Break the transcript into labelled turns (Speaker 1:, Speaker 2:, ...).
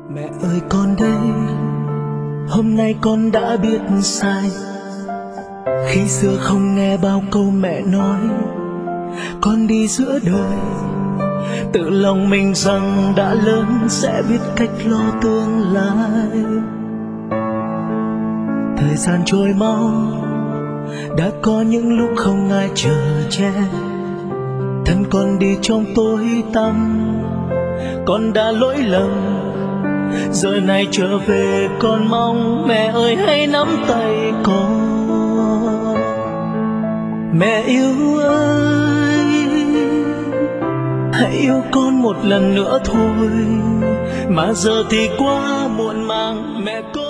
Speaker 1: Mẹ ơi con đây, hôm nay con đã biết sai. Khi xưa không nghe bao câu mẹ nói, con đi giữa đời tự lòng mình rằng đã lớn sẽ biết cách lo tương lai. Thời gian trôi mau, đã có những lúc không ai chở che. Thân con đi trong tối tăm, con đã lỗi lầm. Giờ này trở về con mong mẹ ơi hãy nắm tay con. Mẹ yêu ơi, hãy yêu con một lần nữa thôi, mà giờ thì quá muộn màng. Mẹ con